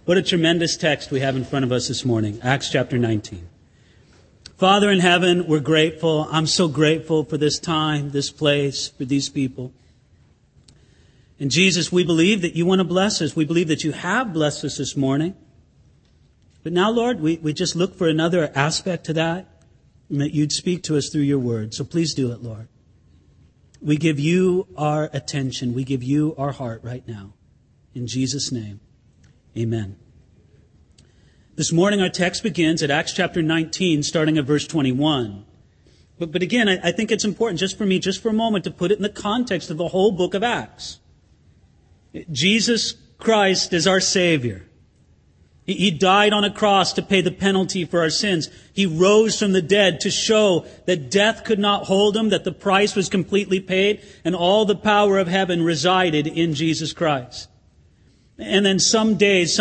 What a tremendous text we have in front of us this morning, Acts chapter 19. Father in heaven, we're grateful. I'm so grateful for this time, this place, for these people. And Jesus, we believe that you want to bless us. We believe that you have blessed us this morning. But now, Lord, we just look for another aspect to that, and that you'd speak to us through your word. So please do it, Lord. We give you our attention. We give you our heart right now. In Jesus' name, amen. This morning our text begins at Acts chapter 19, starting at verse 21. But again, I think it's important just for a moment, to put it in the context of the whole book of Acts. Jesus Christ is our Savior. He died on a cross to pay the penalty for our sins. He rose from the dead to show that death could not hold him, that the price was completely paid, and all the power of heaven resided in Jesus Christ. And then some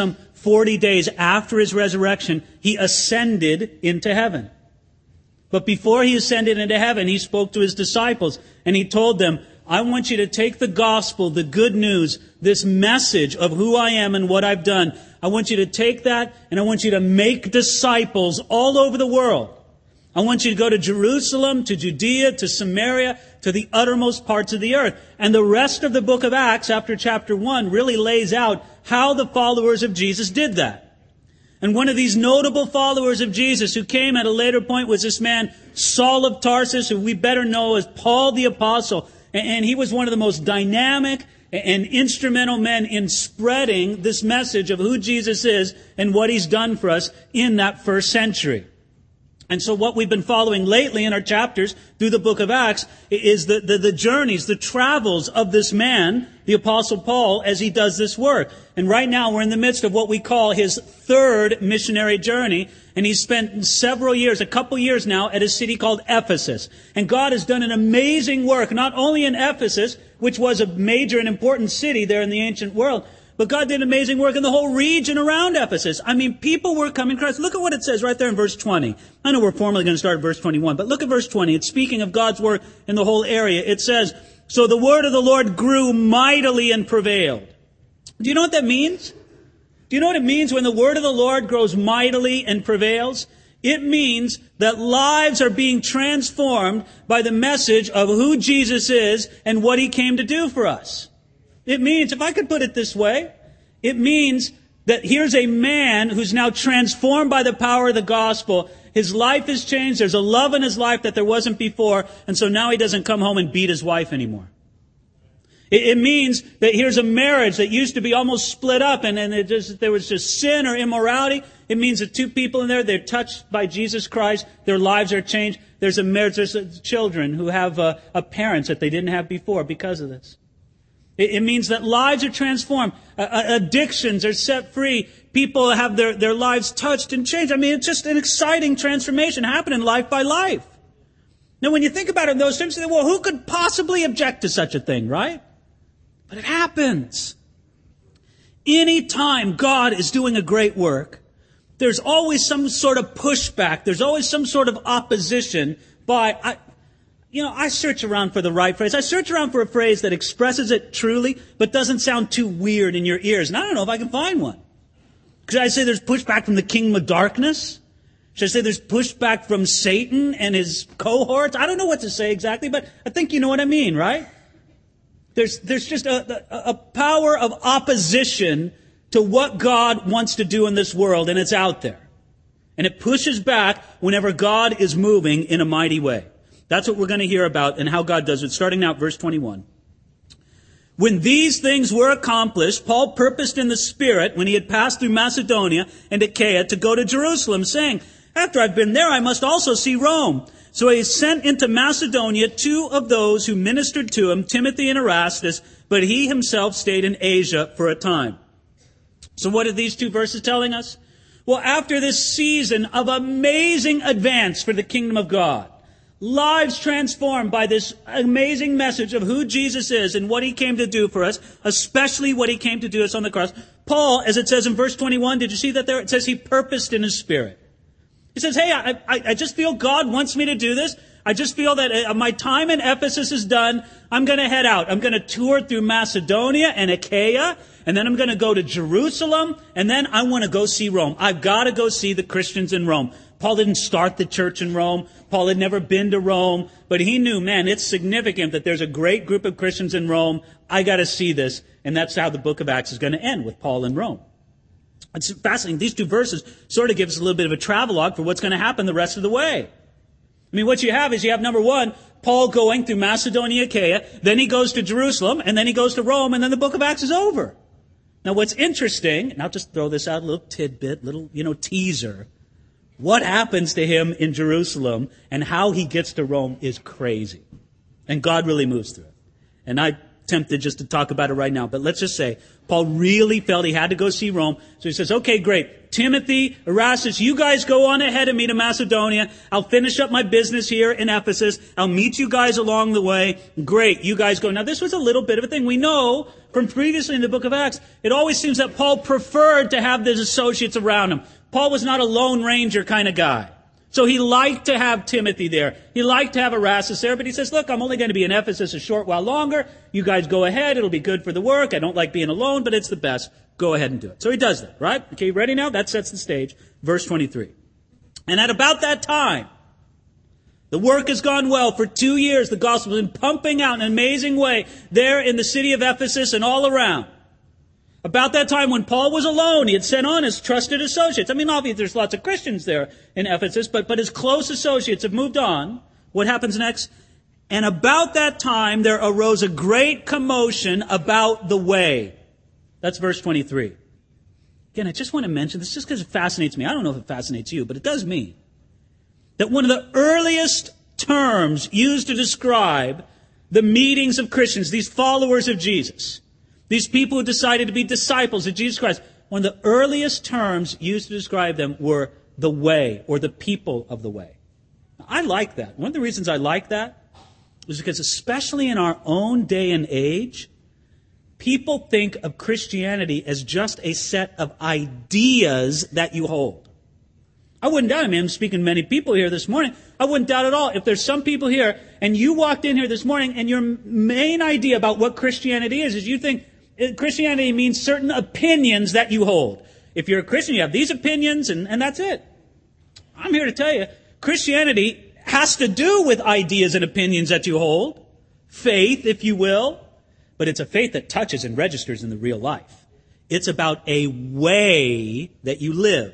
40 days after his resurrection, he ascended into heaven. But before he ascended into heaven, he spoke to his disciples, and he told them, I want you to take the gospel, the good news, this message of who I am and what I've done. I want you to take that, and I want you to make disciples all over the world. I want you to go to Jerusalem, to Judea, to Samaria, to the uttermost parts of the earth. And the rest of the book of Acts, after chapter 1, really lays out how the followers of Jesus did that. And one of these notable followers of Jesus who came at a later point was this man, Saul of Tarsus, who we better know as Paul the Apostle. And he was one of the most dynamic and instrumental men in spreading this message of who Jesus is and what he's done for us in that first century. And so what we've been following lately in our chapters through the book of Acts is the journeys, the travels of this man, the Apostle Paul, as he does this work. And right now we're in the midst of what we call his third missionary journey. And he's spent several years, a couple years now, at a city called Ephesus. And God has done an amazing work, not only in Ephesus, which was a major and important city there in the ancient world, but God did amazing work in the whole region around Ephesus. I mean, people were coming to Christ. Look at what it says right there in verse 20. I know we're formally going to start at verse 21, but look at verse 20. It's speaking of God's work in the whole area. It says, so the word of the Lord grew mightily and prevailed. Do you know what that means? Do you know what it means when the word of the Lord grows mightily and prevails? It means that lives are being transformed by the message of who Jesus is and what he came to do for us. It means, if I could put it this way, it means that here's a man who's now transformed by the power of the gospel. His life has changed. There's a love in his life that there wasn't before. And so now he doesn't come home and beat his wife anymore. It means that here's a marriage that used to be almost split up and there was just sin or immorality. It means that two people in there, they're touched by Jesus Christ. Their lives are changed. There's a marriage. There's children who have parents that they didn't have before because of this. It means that lives are transformed. Addictions are set free. People have their lives touched and changed. I mean, it's just an exciting transformation happening life by life. Now, when you think about it in those terms, you think, well, who could possibly object to such a thing, right? But it happens. Anytime God is doing a great work, there's always some sort of pushback. There's always some sort of opposition by... I search around for the right phrase. I search around for a phrase that expresses it truly, but doesn't sound too weird in your ears. And I don't know if I can find one. Should I say there's pushback from the kingdom of darkness? Should I say there's pushback from Satan and his cohorts? I don't know what to say exactly, but I think you know what I mean, right? There's just a power of opposition to what God wants to do in this world, and it's out there. And it pushes back whenever God is moving in a mighty way. That's what we're going to hear about and how God does it. Starting now at verse 21. When these things were accomplished, Paul purposed in the Spirit, when he had passed through Macedonia and Achaia, to go to Jerusalem, saying, after I've been there, I must also see Rome. So he sent into Macedonia 2 of those who ministered to him, Timothy and Erastus, but he himself stayed in Asia for a time. So what are these 2 verses telling us? Well, after this season of amazing advance for the kingdom of God, lives transformed by this amazing message of who Jesus is and what he came to do for us, especially what he came to do us on the cross. Paul, as it says in verse 21, did you see that there? It says he purposed in his spirit. He says, hey, I just feel God wants me to do this. I just feel that my time in Ephesus is done. I'm going to head out. I'm going to tour through Macedonia and Achaia, and then I'm going to go to Jerusalem, and then I want to go see Rome. I've got to go see the Christians in Rome. Paul didn't start the church in Rome. Paul had never been to Rome, but he knew, man, it's significant that there's a great group of Christians in Rome. I got to see this, and that's how the book of Acts is going to end, with Paul in Rome. It's fascinating. These two verses sort of give us a little bit of a travelogue for what's going to happen the rest of the way. I mean, what you have is number one, Paul going through Macedonia, Achaia, then he goes to Jerusalem, and then he goes to Rome, and then the book of Acts is over. Now, what's interesting, and I'll just throw this out, a little tidbit, little, teaser. What happens to him in Jerusalem and how he gets to Rome is crazy. And God really moves through it. And I'm tempted just to talk about it right now, but let's just say Paul really felt he had to go see Rome. So he says, okay, great. Timothy, Erastus, you guys go on ahead of me to Macedonia. I'll finish up my business here in Ephesus. I'll meet you guys along the way. Great, you guys go. Now, this was a little bit of a thing. We know from previously in the book of Acts, it always seems that Paul preferred to have his associates around him. Paul was not a Lone Ranger kind of guy. So he liked to have Timothy there. He liked to have Erastus there, but he says, look, I'm only going to be in Ephesus a short while longer. You guys go ahead. It'll be good for the work. I don't like being alone, but it's the best. Go ahead and do it. So he does that, right? Okay, ready now? That sets the stage. Verse 23. And at about that time, the work has gone well. For 2 years, the gospel has been pumping out in an amazing way there in the city of Ephesus and all around. About that time when Paul was alone, he had sent on his trusted associates. I mean, obviously there's lots of Christians there in Ephesus, but his close associates have moved on. What happens next? And about that time there arose a great commotion about the way. That's verse 23. Again, I just want to mention this just because it fascinates me. I don't know if it fascinates you, but it does me. That one of the earliest terms used to describe the meetings of Christians, these followers of Jesus, these people who decided to be disciples of Jesus Christ, one of the earliest terms used to describe them were the way, or the people of the way. Now, I like that. One of the reasons I like that is because especially in our own day and age, people think of Christianity as just a set of ideas that you hold. I wouldn't doubt, I mean, I'm speaking to many people here this morning. I wouldn't doubt at all if there's some people here and you walked in here this morning and your main idea about what Christianity is you think Christianity means certain opinions that you hold. If you're a Christian, you have these opinions, and that's it. I'm here to tell you, Christianity has to do with ideas and opinions that you hold. Faith, if you will. But it's a faith that touches and registers in the real life. It's about a way that you live.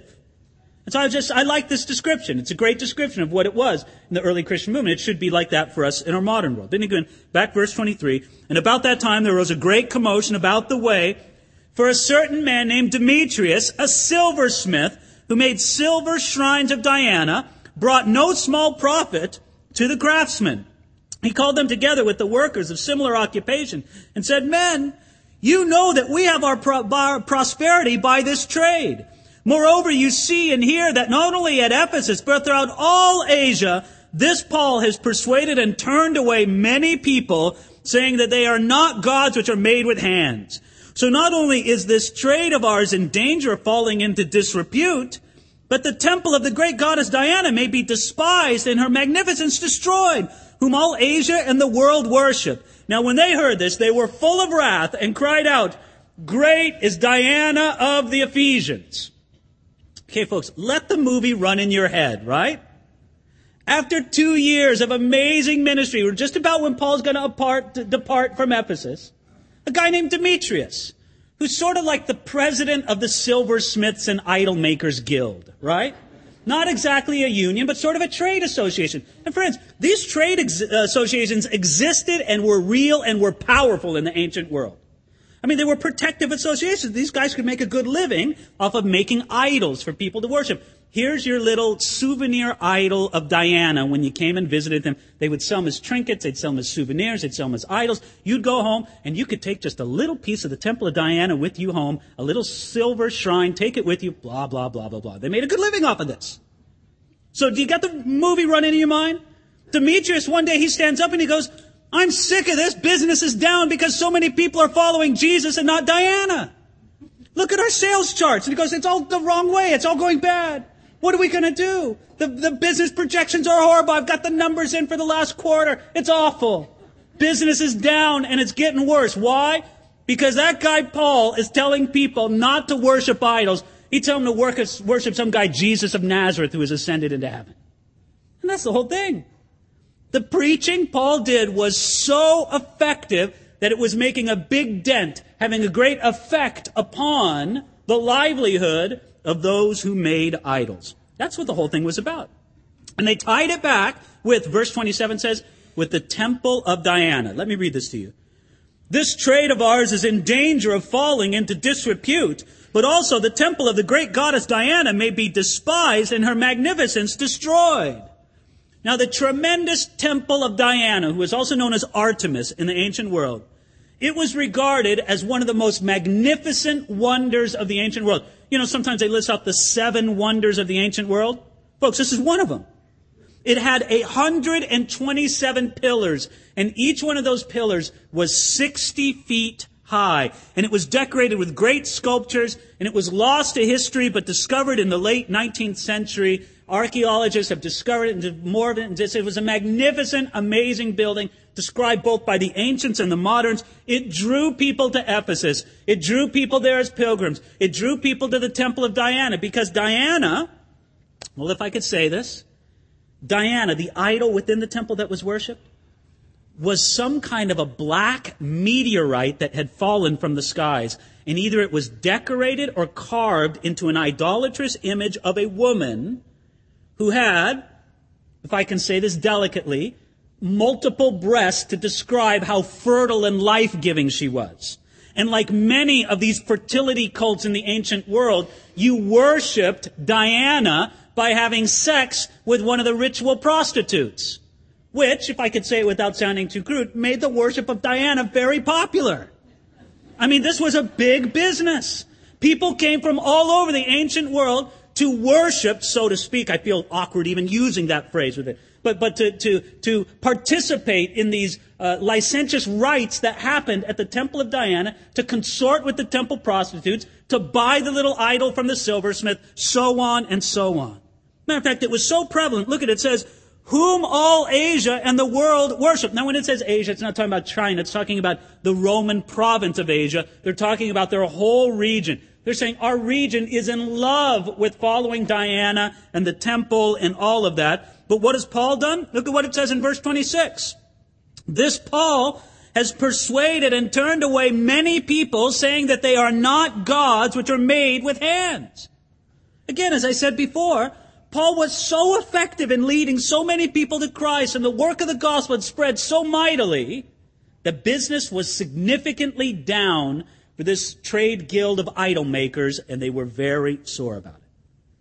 And so I like this description. It's a great description of what it was in the early Christian movement. It should be like that for us in our modern world. Then again, back verse 23. And about that time there arose a great commotion about the way, for a certain man named Demetrius, a silversmith, who made silver shrines of Diana, brought no small profit to the craftsmen. He called them together with the workers of similar occupation and said, men, you know that we have our prosperity by this trade. Moreover, you see and hear that not only at Ephesus, but throughout all Asia, this Paul has persuaded and turned away many people, saying that they are not gods which are made with hands. So not only is this trade of ours in danger of falling into disrepute, but the temple of the great goddess Diana may be despised and her magnificence destroyed, whom all Asia and the world worship. Now when they heard this, they were full of wrath and cried out, great is Diana of the Ephesians. Okay, folks, let the movie run in your head, right? After 2 years of amazing ministry, we're just about when Paul's going to depart from Ephesus, a guy named Demetrius, who's sort of like the president of the Silversmiths and Idol Makers Guild, right? Not exactly a union, but sort of a trade association. And friends, these trade associations existed and were real and were powerful in the ancient world. I mean, they were protective associations. These guys could make a good living off of making idols for people to worship. Here's your little souvenir idol of Diana. When you came and visited them, they would sell them as trinkets, they'd sell them as souvenirs, they'd sell them as idols. You'd go home and you could take just a little piece of the Temple of Diana with you home, a little silver shrine, take it with you, blah, blah, blah, blah, blah. They made a good living off of this. So do you got the movie running in your mind? Demetrius, one day he stands up and he goes, I'm sick of this. Business is down because so many people are following Jesus and not Diana. Look at our sales charts. And he goes, it's all the wrong way. It's all going bad. What are we going to do? The business projections are horrible. I've got the numbers in for the last quarter. It's awful. Business is down and it's getting worse. Why? Because that guy Paul is telling people not to worship idols. He tells them to worship some guy, Jesus of Nazareth, who has ascended into heaven. And that's the whole thing. The preaching Paul did was so effective that it was making a big dent, having a great effect upon the livelihood of those who made idols. That's what the whole thing was about. And they tied it back with, verse 27 says, with the temple of Diana. Let me read this to you. This trade of ours is in danger of falling into disrepute, but also the temple of the great goddess Diana may be despised and her magnificence destroyed. Now, the tremendous temple of Diana, who is also known as Artemis in the ancient world, it was regarded as one of the most magnificent wonders of the ancient world. You know, sometimes they list out the 7 wonders of the ancient world. Folks, this is one of them. It had 127 pillars, and each one of those pillars was 60 feet high. And it was decorated with great sculptures, and it was lost to history, but discovered in the late 19th century. Archaeologists have discovered it, more of it. It was a magnificent, amazing building, described both by the ancients and the moderns. It drew people to Ephesus. It drew people there as pilgrims. It drew people to the temple of Diana, because Diana, well, if I could say this, Diana, the idol within the temple that was worshipped, was some kind of a black meteorite that had fallen from the skies. And either it was decorated or carved into an idolatrous image of a woman who had, if I can say this delicately, multiple breasts to describe how fertile and life-giving she was. And like many of these fertility cults in the ancient world, you worshipped Diana by having sex with one of the ritual prostitutes, which, if I could say it without sounding too crude, made the worship of Diana very popular. I mean, this was a big business. People came from all over the ancient world to worship, so to speak. I feel awkward even using that phrase with it. But to participate in these licentious rites that happened at the temple of Diana, to consort with the temple prostitutes, to buy the little idol from the silversmith, so on and so on. Matter of fact, it was so prevalent. Look at it. It says, whom all Asia and the world worship. Now, when it says Asia, it's not talking about China. It's talking about the Roman province of Asia. They're talking about their whole region. They're saying our region is in love with following Diana and the temple and all of that. But what has Paul done? Look at what it says in verse 26. This Paul has persuaded and turned away many people, saying that they are not gods which are made with hands. Again, as I said before, Paul was so effective in leading so many people to Christ, and the work of the gospel had spread so mightily, the business was significantly down for this trade guild of idol makers, and they were very sore about it.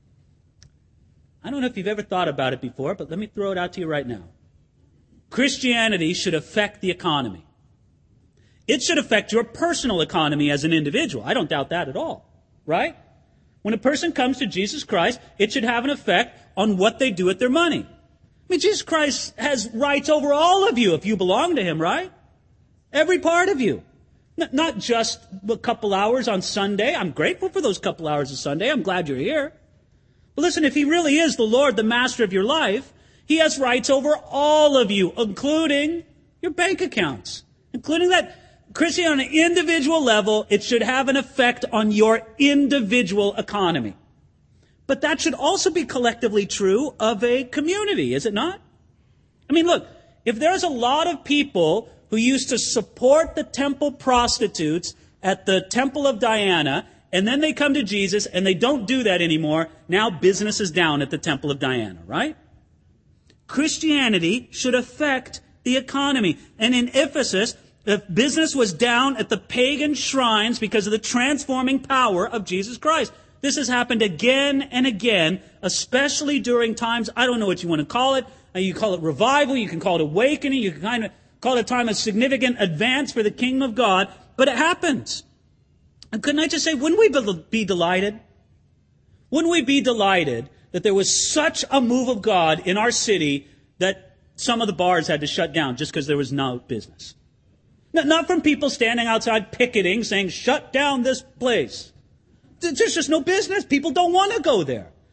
I don't know if you've ever thought about it before, but let me throw it out to you right now. Christianity should affect the economy. It should affect your personal economy as an individual. I don't doubt that at all, right? When a person comes to Jesus Christ, it should have an effect on what they do with their money. I mean, Jesus Christ has rights over all of you if you belong to Him, right? Every part of you. Not just a couple hours on Sunday. I'm grateful for those couple hours of Sunday. I'm glad you're here. But listen, if He really is the Lord, the master of your life, He has rights over all of you, including your bank accounts, including that. Christian, on an individual level, it should have an effect on your individual economy. But that should also be collectively true of a community, is it not? I mean, look, if there's a lot of people who used to support the temple prostitutes at the temple of Diana, and then they come to Jesus and they don't do that anymore, now business is down at the temple of Diana, right? Christianity should affect the economy. And in Ephesus, the business was down at the pagan shrines because of the transforming power of Jesus Christ. This has happened again and again, especially during times, I don't know what you want to call it. You call it revival, you can call it awakening, you can kind of call it a time of significant advance for the kingdom of God, but it happens. And couldn't I just say, wouldn't we be delighted? Wouldn't we be delighted that there was such a move of God in our city that some of the bars had to shut down just because there was no business? Not from people standing outside picketing, saying, shut down this place. There's just no business. People don't want to go there.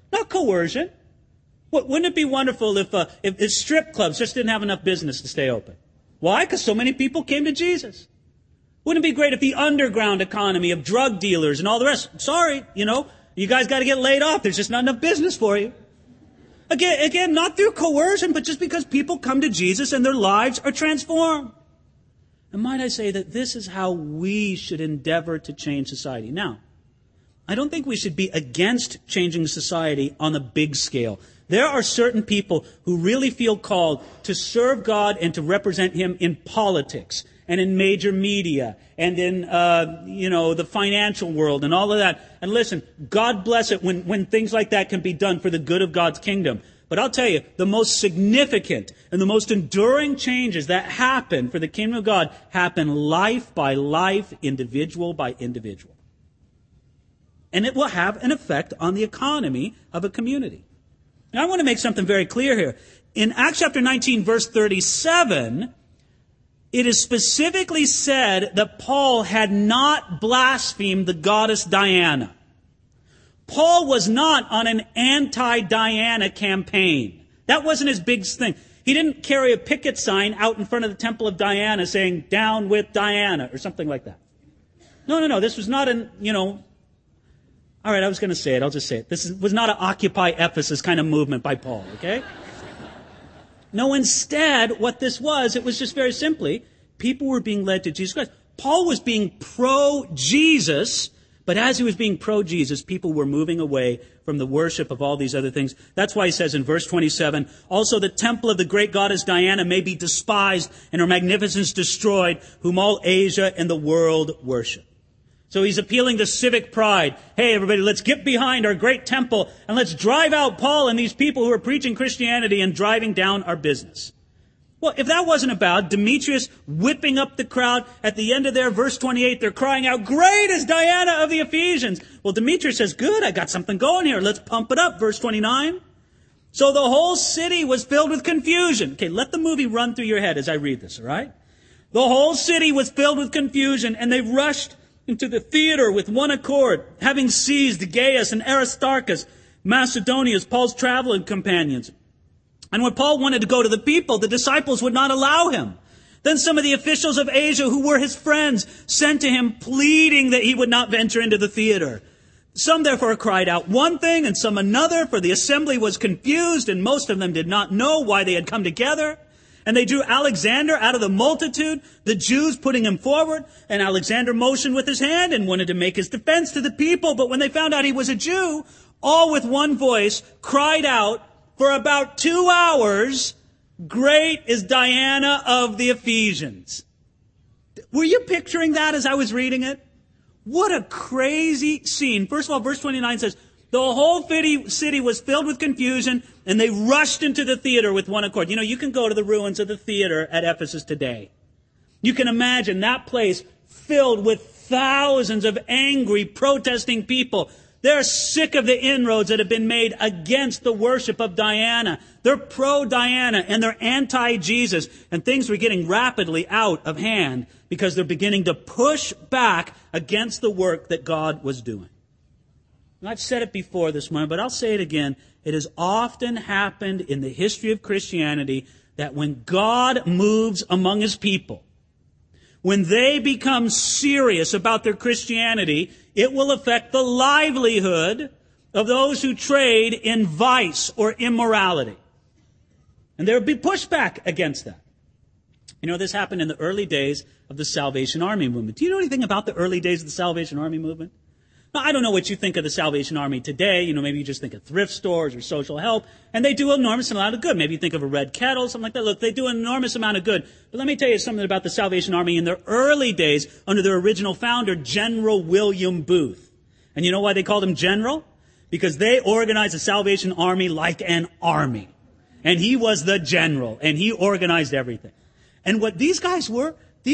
not coercion. Wouldn't it be wonderful if strip clubs just didn't have enough business to stay open? Why? Because so many people came to Jesus. Wouldn't it be great if the underground economy of drug dealers and all the rest, sorry, you guys got to get laid off. There's just not enough business for you. Again, not through coercion, but just because people come to Jesus and their lives are transformed. And might I say that this is how we should endeavor to change society. Now, I don't think we should be against changing society on a big scale. There are certain people who really feel called to serve God and to represent Him in politics and in major media and in, the financial world and all of that. And listen, God bless it when things like that can be done for the good of God's kingdom. But I'll tell you, the most significant and the most enduring changes that happen for the kingdom of God happen life by life, individual by individual. And it will have an effect on the economy of a community. Now, I want to make something very clear here. In Acts chapter 19, verse 37, it is specifically said that Paul had not blasphemed the goddess Diana. Paul was not on an anti-Diana campaign. That wasn't his big thing. He didn't carry a picket sign out in front of the temple of Diana saying, "Down with Diana," or something like that. No. This was not all right, I was going to say it. I'll just say it. This was not an Occupy Ephesus kind of movement by Paul, okay? No, instead, what this was, it was just very simply, people were being led to Jesus Christ. Paul was being pro-Jesus, but as he was being pro-Jesus, people were moving away from the worship of all these other things. That's why he says in verse 27, "Also the temple of the great goddess Diana may be despised and her magnificence destroyed, whom all Asia and the world worship." So he's appealing to civic pride. Hey, everybody, let's get behind our great temple and let's drive out Paul and these people who are preaching Christianity and driving down our business. Well, if that wasn't about Demetrius whipping up the crowd at the end of their verse 28, they're crying out, "Great is Diana of the Ephesians." Well, Demetrius says, "Good, I got something going here. Let's pump it up." Verse 29. "So the whole city was filled with confusion." Okay, let the movie run through your head as I read this, all right? "The whole city was filled with confusion, and they rushed into the theater with one accord, having seized Gaius and Aristarchus, Macedonius, Paul's traveling companions. And when Paul wanted to go to the people, the disciples would not allow him. Then some of the officials of Asia, who were his friends, sent to him, pleading that he would not venture into the theater. Some therefore cried out one thing and some another, for the assembly was confused, and most of them did not know why they had come together. And they drew Alexander out of the multitude, the Jews putting him forward. And Alexander motioned with his hand and wanted to make his defense to the people. But when they found out he was a Jew, all with one voice cried out for about 2 hours, "Great is Diana of the Ephesians." Were you picturing that as I was reading it? What a crazy scene. First of all, verse 29 says, the whole city was filled with confusion, and they rushed into the theater with one accord. You can go to the ruins of the theater at Ephesus today. You can imagine that place filled with thousands of angry, protesting people. They're sick of the inroads that have been made against the worship of Diana. They're pro-Diana, and they're anti-Jesus. And things were getting rapidly out of hand because they're beginning to push back against the work that God was doing. And I've said it before this morning, but I'll say it again. It has often happened in the history of Christianity that when God moves among His people, when they become serious about their Christianity, it will affect the livelihood of those who trade in vice or immorality. And there will be pushback against that. This happened in the early days of the Salvation Army movement. Do you know anything about the early days of the Salvation Army movement? Now, I don't know what you think of the Salvation Army today. Maybe you just think of thrift stores or social help, and they do an enormous amount of good. Maybe you think of a Red Kettle, something like that. Look, they do an enormous amount of good. But let me tell you something about the Salvation Army in their early days under their original founder, General William Booth. And you know why they called him General? Because they organized the Salvation Army like an army. And he was the general, and he organized everything. And what these guys were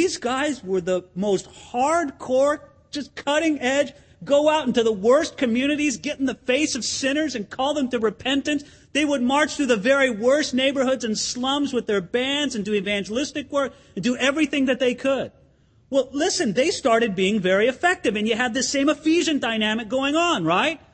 the most hardcore, just cutting edge, go out into the worst communities, get in the face of sinners and call them to repentance. They would march through the very worst neighborhoods and slums with their bands and do evangelistic work and do everything that they could. Well, listen, they started being very effective, and you had this same Ephesian dynamic going on, right?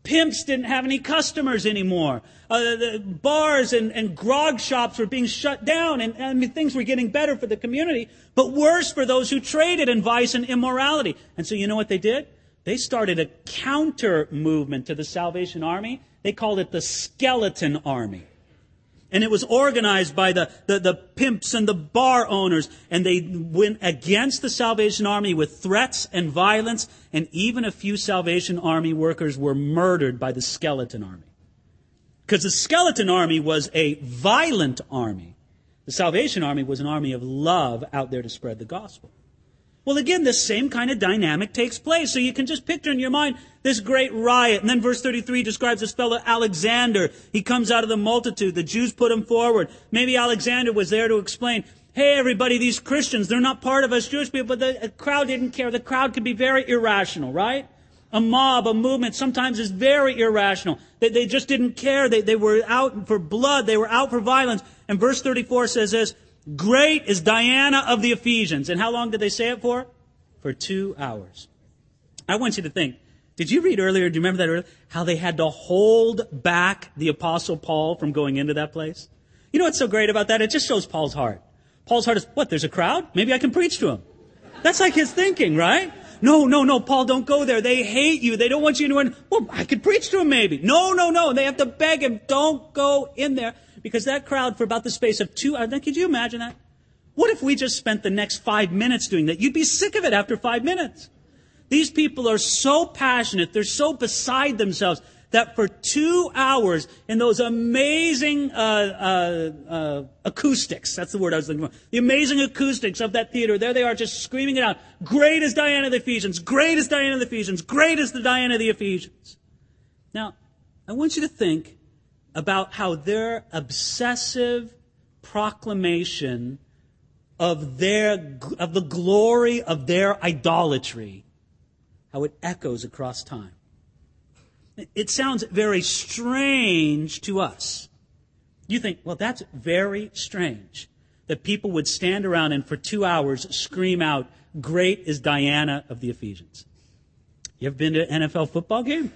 pimps didn't have any customers anymore. The bars and grog shops were being shut down, and I mean, things were getting better for the community, but worse for those who traded in vice and immorality. And so you know what they did? They started a counter movement to the Salvation Army. They called it the Skeleton Army. And it was organized by the pimps and the bar owners. And they went against the Salvation Army with threats and violence. And even a few Salvation Army workers were murdered by the Skeleton Army. Because the Skeleton Army was a violent army. The Salvation Army was an army of love out there to spread the gospel. Well, again, this same kind of dynamic takes place. So you can just picture in your mind this great riot. And then verse 33 describes this fellow Alexander. He comes out of the multitude. The Jews put him forward. Maybe Alexander was there to explain, hey, everybody, these Christians, they're not part of us Jewish people. But the crowd didn't care. The crowd could be very irrational, right? A mob, a movement sometimes is very irrational. They just didn't care. They were out for blood. They were out for violence. And verse 34 says this, great is Diana of the Ephesians. And how long did they say it for? For 2 hours. I want you to think, did you read earlier, do you remember that earlier? How they had to hold back the Apostle Paul from going into that place? You know what's so great about that? It just shows Paul's heart. Paul's heart is, what, there's a crowd? Maybe I can preach to him. That's like his thinking, right? No, Paul, don't go there. They hate you. They don't want you to win. Well, I could preach to him maybe. No. They have to beg him, don't go in there. Because that crowd, for about the space of 2 hours, could you imagine that? What if we just spent the next 5 minutes doing that? You'd be sick of it after 5 minutes. These people are so passionate, they're so beside themselves, that for 2 hours in those amazing acoustics, that's the word I was looking for, the amazing acoustics of that theater, there they are just screaming it out, great is Diana of the Ephesians, great is Diana of the Ephesians, great is the Diana of the Ephesians. Now, I want you to think about how their obsessive proclamation of the glory of their idolatry, how it echoes across time. It sounds very strange to us. You think, well, that's very strange that people would stand around and for 2 hours scream out, great is Diana of the Ephesians. You ever been to an NFL football game?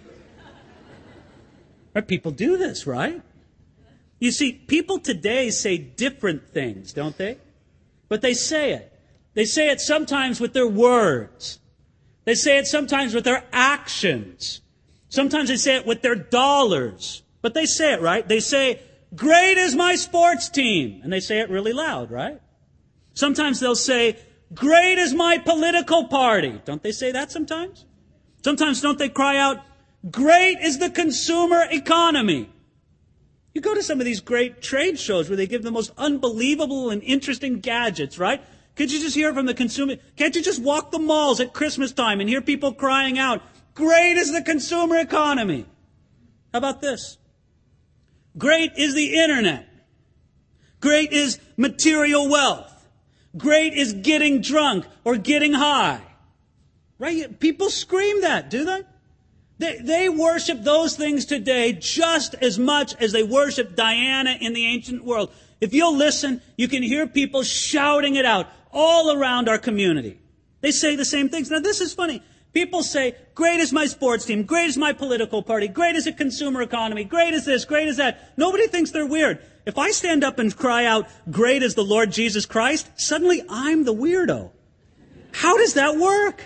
Right? People do this, right? You see, people today say different things, don't they? But they say it. They say it sometimes with their words. They say it sometimes with their actions. Sometimes they say it with their dollars. But they say it, right? They say, great is my sports team. And they say it really loud, right? Sometimes they'll say, great is my political party. Don't they say that sometimes? Sometimes don't they cry out, great is the consumer economy. You go to some of these great trade shows where they give the most unbelievable and interesting gadgets, right? Could you just hear from the consumer? Can't you just walk the malls at Christmas time and hear people crying out, great is the consumer economy? How about this? Great is the internet. Great is material wealth. Great is getting drunk or getting high. Right? People scream that, do they? They worship those things today just as much as they worship Diana in the ancient world. If you'll listen, you can hear people shouting it out all around our community. They say the same things. Now, this is funny. People say, great is my sports team, great is my political party, great is the consumer economy, great is this, great is that. Nobody thinks they're weird. If I stand up and cry out, great is the Lord Jesus Christ, suddenly I'm the weirdo. How does that work?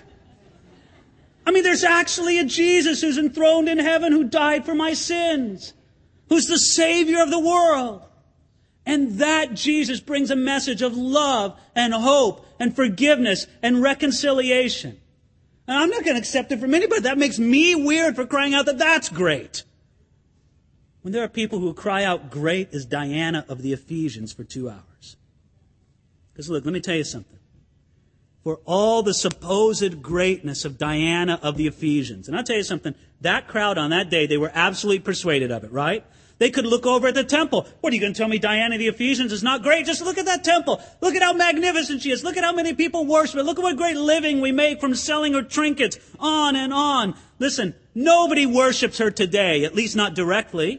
I mean, there's actually a Jesus who's enthroned in heaven who died for my sins, who's the Savior of the world. And that Jesus brings a message of love and hope and forgiveness and reconciliation. And I'm not going to accept it from anybody. That makes me weird for crying out that that's great. When there are people who cry out, great is Diana of the Ephesians for 2 hours. Because look, let me tell you something. For all the supposed greatness of Diana of the Ephesians. And I'll tell you something, that crowd on that day, they were absolutely persuaded of it, right? They could look over at the temple. What are you going to tell me Diana of the Ephesians is not great? Just look at that temple. Look at how magnificent she is. Look at how many people worship her. Look at what great living we make from selling her trinkets. On and on. Listen, nobody worships her today, at least not directly.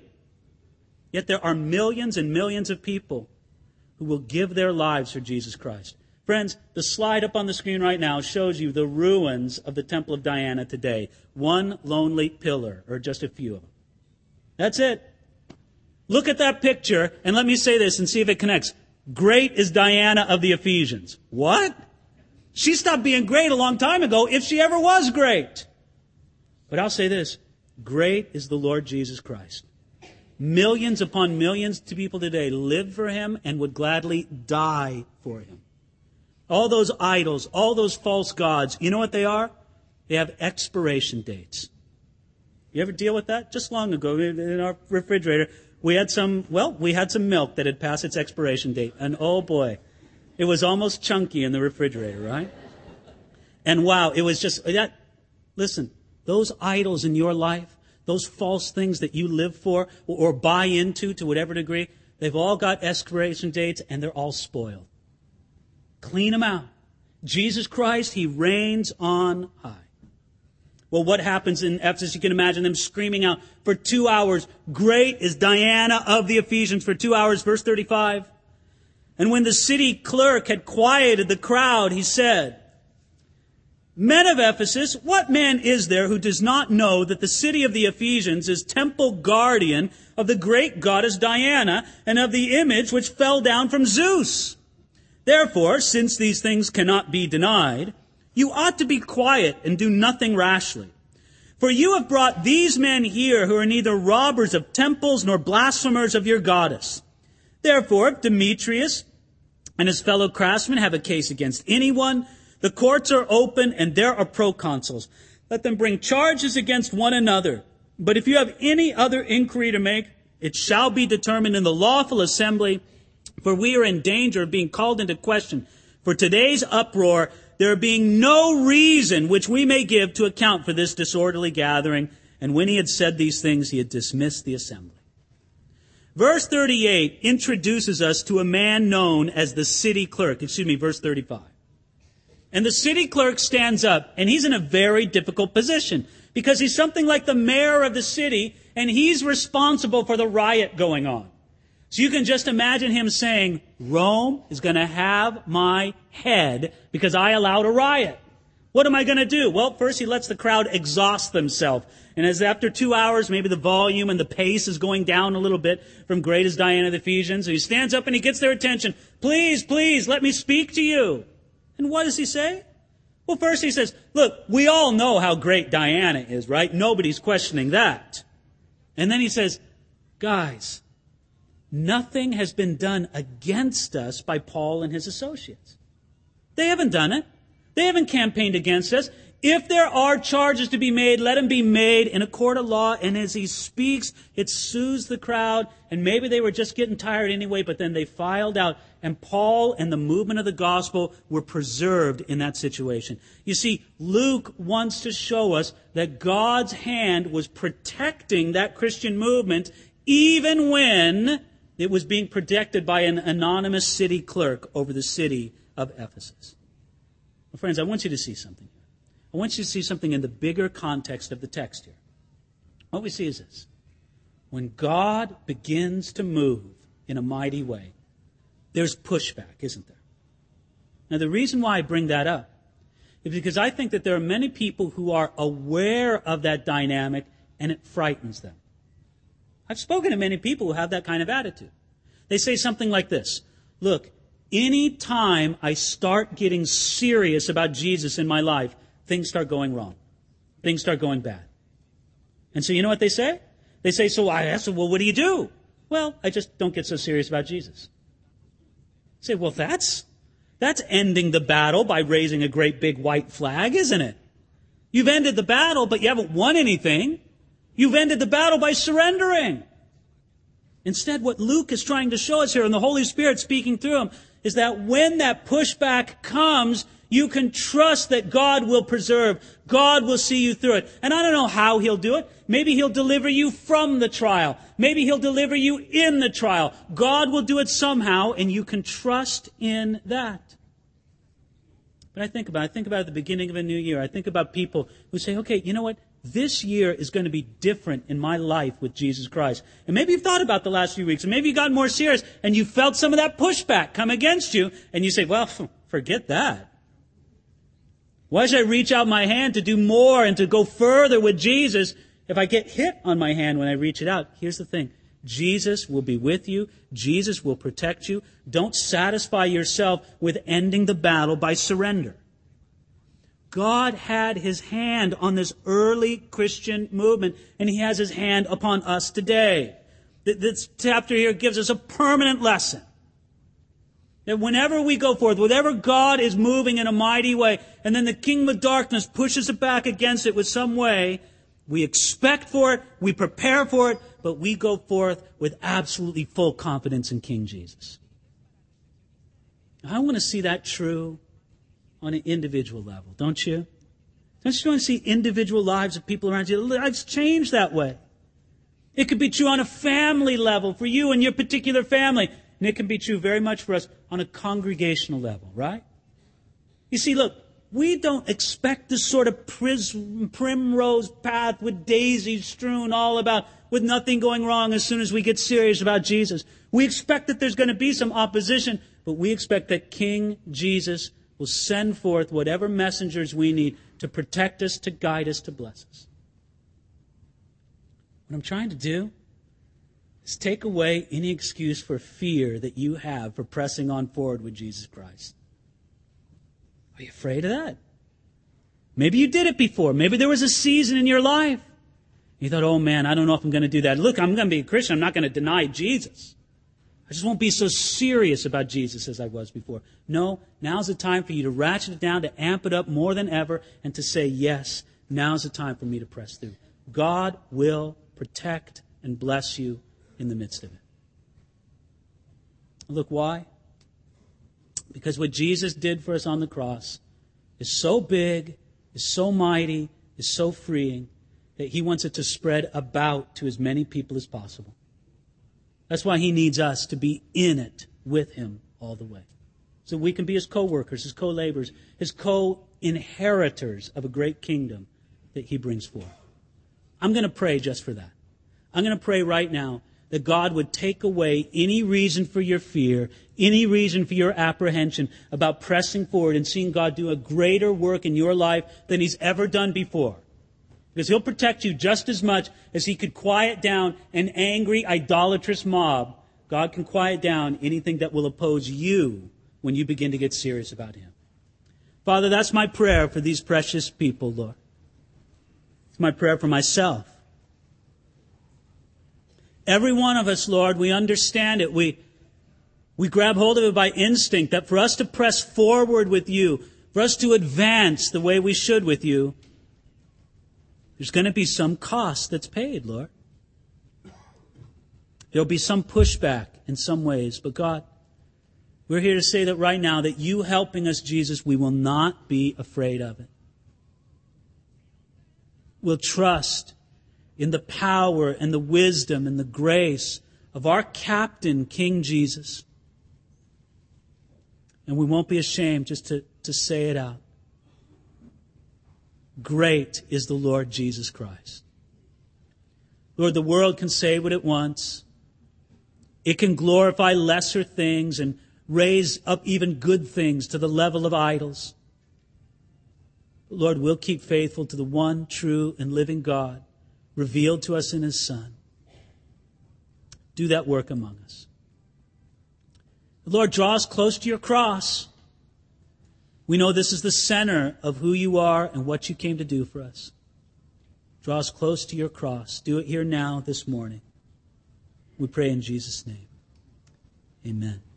Yet there are millions and millions of people who will give their lives for Jesus Christ. Friends, the slide up on the screen right now shows you the ruins of the Temple of Diana today. One lonely pillar, or just a few of them. That's it. Look at that picture, and let me say this and see if it connects. Great is Diana of the Ephesians. What? She stopped being great a long time ago, if she ever was great. But I'll say this. Great is the Lord Jesus Christ. Millions upon millions of people today live for Him and would gladly die for Him. All those idols, all those false gods, you know what they are? They have expiration dates. You ever deal with that? Just long ago, in our refrigerator, we had some milk that had passed its expiration date. And oh boy, it was almost chunky in the refrigerator, right? And wow, it was just that. Listen, those idols in your life, those false things that you live for or buy into to whatever degree, they've all got expiration dates and they're all spoiled. Clean them out. Jesus Christ, He reigns on high. Well, what happens in Ephesus? You can imagine them screaming out for 2 hours. Great is Diana of the Ephesians for 2 hours. Verse 35. And when the city clerk had quieted the crowd, he said, Men of Ephesus, what man is there who does not know that the city of the Ephesians is temple guardian of the great goddess Diana and of the image which fell down from Zeus? Therefore, since these things cannot be denied, you ought to be quiet and do nothing rashly. For you have brought these men here who are neither robbers of temples nor blasphemers of your goddess. Therefore, if Demetrius and his fellow craftsmen have a case against anyone, the courts are open and there are proconsuls. Let them bring charges against one another. But if you have any other inquiry to make, it shall be determined in the lawful assembly, for we are in danger of being called into question. For today's uproar, there being no reason which we may give to account for this disorderly gathering. And when he had said these things, he had dismissed the assembly. Verse 38 introduces us to a man known as the city clerk. Verse 35. And the city clerk stands up, and he's in a very difficult position because he's something like the mayor of the city, and he's responsible for the riot going on. So you can just imagine him saying, Rome is going to have my head because I allowed a riot. What am I going to do? Well, first he lets the crowd exhaust themselves. And as after 2 hours, maybe the volume and the pace is going down a little bit from Great as Diana of the Ephesians. So he stands up and he gets their attention. Please, please, let me speak to you. And what does he say? Well, first he says, look, we all know how great Diana is, right? Nobody's questioning that. And then he says, guys, nothing has been done against us by Paul and his associates. They haven't done it. They haven't campaigned against us. If there are charges to be made, let them be made in a court of law. And as he speaks, it soothes the crowd. And maybe they were just getting tired anyway, but then they filed out. And Paul and the movement of the gospel were preserved in that situation. You see, Luke wants to show us that God's hand was protecting that Christian movement even when it was being protected by an anonymous city clerk over the city of Ephesus. Well, friends, I want you to see something here. I want you to see something in the bigger context of the text here. What we see is this. When God begins to move in a mighty way, there's pushback, isn't there? Now, the reason why I bring that up is because I think that there are many people who are aware of that dynamic and it frightens them. I've spoken to many people who have that kind of attitude. They say something like this. Look, any time I start getting serious about Jesus in my life, things start going wrong. Things start going bad. And so you know what they say? They say, so I ask them, well, what do you do? Well, I just don't get so serious about Jesus. I say, well, that's ending the battle by raising a great big white flag, isn't it? You've ended the battle, but you haven't won anything. You've ended the battle by surrendering. Instead, what Luke is trying to show us here, and the Holy Spirit speaking through him, is that when that pushback comes, you can trust that God will preserve. God will see you through it. And I don't know how He'll do it. Maybe He'll deliver you from the trial. Maybe He'll deliver you in the trial. God will do it somehow, and you can trust in that. But I think about it at the beginning of a new year. I think about people who say, okay, you know what? This year is going to be different in my life with Jesus Christ. And maybe you've thought about the last few weeks, and maybe you got more serious, and you felt some of that pushback come against you, and you say, well, Forget that. Why should I reach out my hand to do more and to go further with Jesus if I get hit on my hand when I reach it out? Here's the thing. Jesus will be with you. Jesus will protect you. Don't satisfy yourself with ending the battle by surrender. God had His hand on this early Christian movement, and He has His hand upon us today. This chapter here gives us a permanent lesson. That whenever we go forth, whenever God is moving in a mighty way, and then the kingdom of darkness pushes it back against it with some way, we expect for it, we prepare for it, but we go forth with absolutely full confidence in King Jesus. I want to see that true on an individual level, don't you? Don't you want to see individual lives of people around you? Lives change that way. It could be true on a family level for you and your particular family. And it can be true very much for us on a congregational level, right? You see, look, we don't expect this sort of primrose path with daisies strewn all about, with nothing going wrong as soon as we get serious about Jesus. We expect that there's going to be some opposition, but we expect that King Jesus will send forth whatever messengers we need to protect us, to guide us, to bless us. What I'm trying to do is take away any excuse for fear that you have for pressing on forward with Jesus Christ. Are you afraid of that? Maybe you did it before. Maybe there was a season in your life. You thought, oh man, I don't know if I'm going to do that. Look, I'm going to be a Christian. I'm not going to deny Jesus. I just won't be so serious about Jesus as I was before. No, now's the time for you to ratchet it down, to amp it up more than ever, and to say, yes, now's the time for me to press through. God will protect and bless you in the midst of it. Look, why? Because what Jesus did for us on the cross is so big, is so mighty, is so freeing, that He wants it to spread about to as many people as possible. That's why He needs us to be in it with Him all the way. So we can be His co-workers, His co-laborers, His co-inheritors of a great kingdom that He brings forth. I'm going to pray just for that. I'm going to pray right now that God would take away any reason for your fear, any reason for your apprehension about pressing forward and seeing God do a greater work in your life than He's ever done before. Because He'll protect you just as much as He could quiet down an angry, idolatrous mob. God can quiet down anything that will oppose you when you begin to get serious about Him. Father, that's my prayer for these precious people, Lord. It's my prayer for myself. Every one of us, Lord, we understand it. We grab hold of it by instinct that for us to press forward with You, for us to advance the way we should with You, there's going to be some cost that's paid, Lord. There'll be some pushback in some ways. But God, we're here to say that right now, that You helping us, Jesus, we will not be afraid of it. We'll trust in the power and the wisdom and the grace of our captain, King Jesus. And we won't be ashamed just to say it out. Great is the Lord Jesus Christ. Lord, the world can say what it wants. It can glorify lesser things and raise up even good things to the level of idols. But Lord, we'll keep faithful to the one true and living God revealed to us in His Son. Do that work among us. Lord, draw us close to Your cross. We know this is the center of who You are and what You came to do for us. Draw us close to Your cross. Do it here now, this morning. We pray in Jesus' name. Amen.